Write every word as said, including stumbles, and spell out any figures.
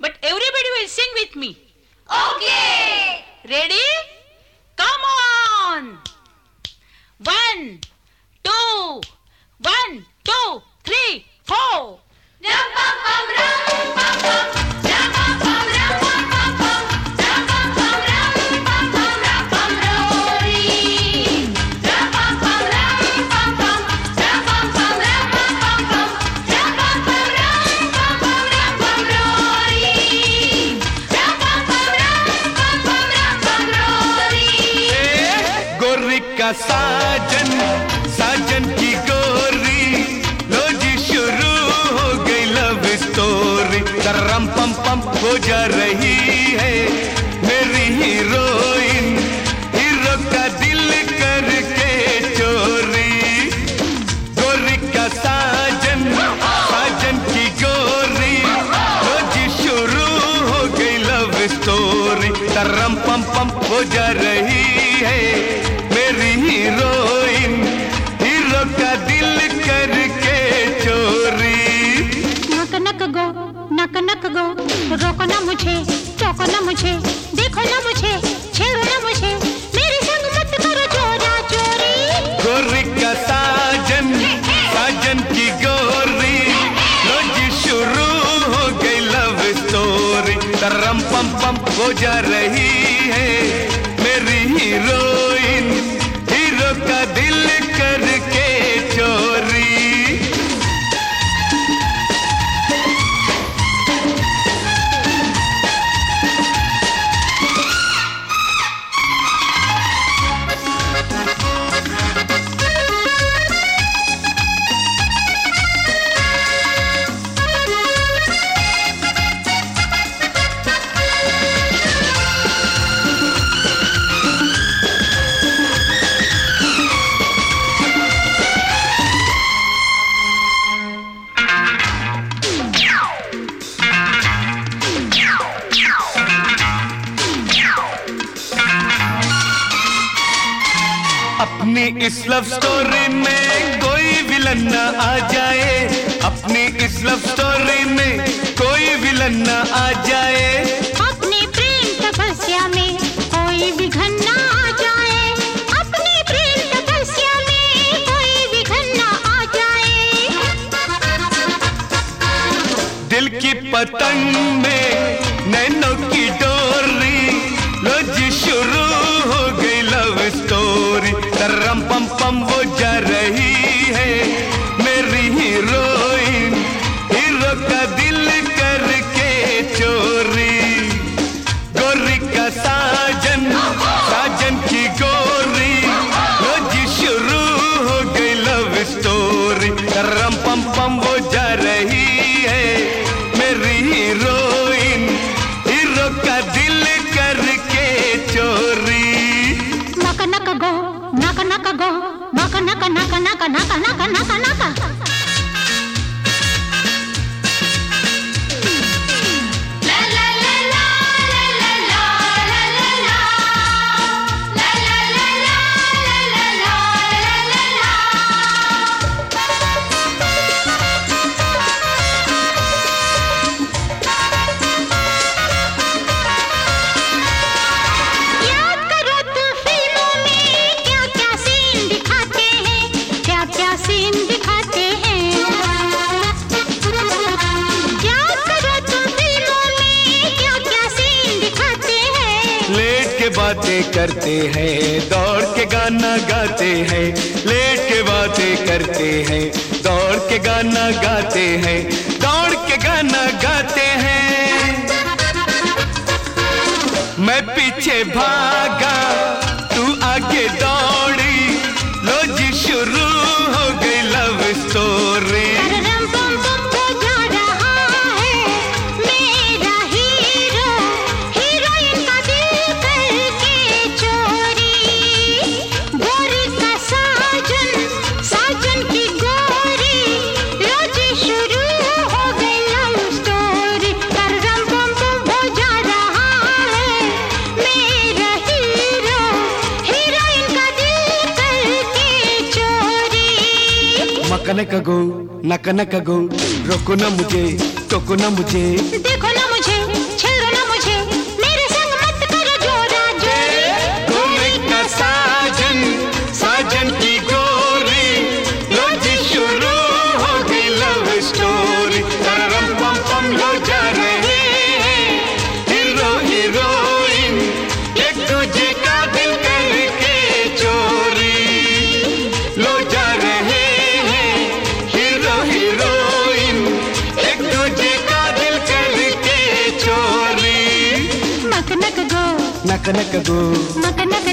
but everybody will sing with me. Okay. Ready? Come on. One, two, one, two, three, four. Ram pam pam ram pam pam. Ram pam pam ram pam pam. Ram pam pam ram pam pam ram pam rori. Ram pam pam ram pam pam. Ram pam pam ram pam pam. Ram pam pam ram pam pam ram pam rori. Ram pam pam ram pam pam ram pam rori. गोरी का साजन, साजन की गोरी, लो जी शुरू हो गई love story. करम पम पम हो जा रही है मेरी हीरोइन, हीरो का दिल करके चोरी। गोरी का साजन, साजन की गोरी, लो जी शुरू हो गई लव स्टोरी। करम पम पम हो जा रही है मेरी हीरोइन, हीरो का दिल करके चोरी। नक नक गो, नक नक गो, रोको ना मुझे, टोको ना मुझे, देखो ना मुझे, छेड़ो ना मुझे, मेरे संग मत करो चोरा चोरी। गोरी का साजन, साजन की गोरी, लो जी शुरू हो गई लव स्टोरी। करम पम पम हो जा रही है मेरी हीरोइन, हीरो का दिल करके चोरी। अपनी इस लव स्टोरी में कोई विलन न आ जाए, अपनी इस लव स्टोरी में कोई विलन न आ जाए। अपने प्रेम तपस्या में कोई विघन ना आ जाए, अपने प्रेम तपस्या में कोई विघन ना आ जाए। दिल की पतंग में नैनों की डोरी, लो जी शुरू हो गई लव स्टोरी। करम पम पम हो जा रही है मेरी हीरोइन, हीरो का दिल करके चोरी। गोरी का साजन, साजन की गोरी, लो जी शुरू हो गई लव स्टोरी। करम पम पम हो जा रही है मेरी हीरोइन, हीरो का दिल करके चोरी। नक नक गो, नक नक गो, नक नक नक नक नक नक नक नक। La la la la la la la la la la. La la la la la la la la la. याद करो तो फिल्मों में क्या क्या सीन दिखाते हैं, क्या क्या सीन दिखाते हैं। याद करो तो फिल्मों में क्या क्या सीन दिखाते हैं। लेट के बातें करते हैं, दौड़ के गाना गाते हैं। लेट के बातें करते हैं, दौड़ के गाना गाते हैं, दौड़ के गाना गाते हैं। मैं पीछे भागा, तू आगे दौड़ी, लो जी शुरू हो गई लव स्टोरी। रम पम पम हो जा रहा है मेरा हीरो, हीरोइन का दिल करके चोरी। गोरी का साजन, साजन की गोरी, लो जी शुरू हो गई लव स्टोरी। रम पम पम हो जा रहा है मेरा हीरो, हीरोइन का दिल करके चोरी। मक नक गो, नक नक गो, रोको ना मुझे, टोको ना मुझे, देखो ना मुझे, नक नक गो नक नक